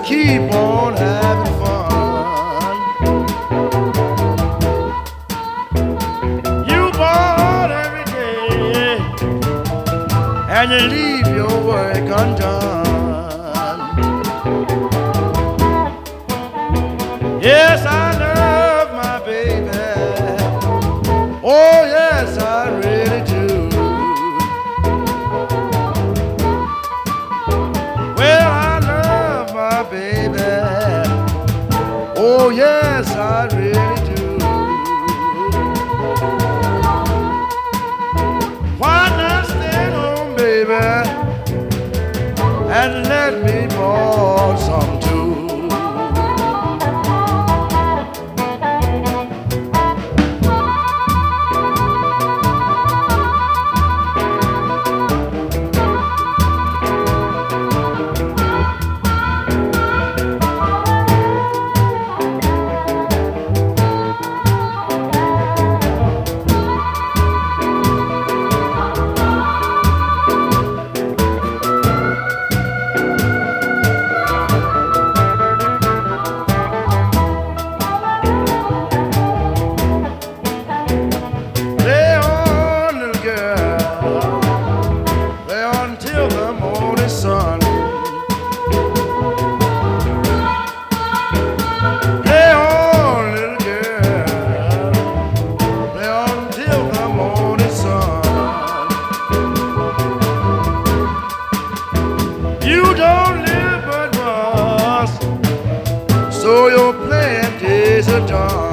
keep on having fun. You bought every day and you leave your work undone. Yes, I love my baby. Oh, yes, I really do. Well, I love my baby. Oh, yes, I really do. Why not stay home, baby, and let me ball some too? So your plenty's a done.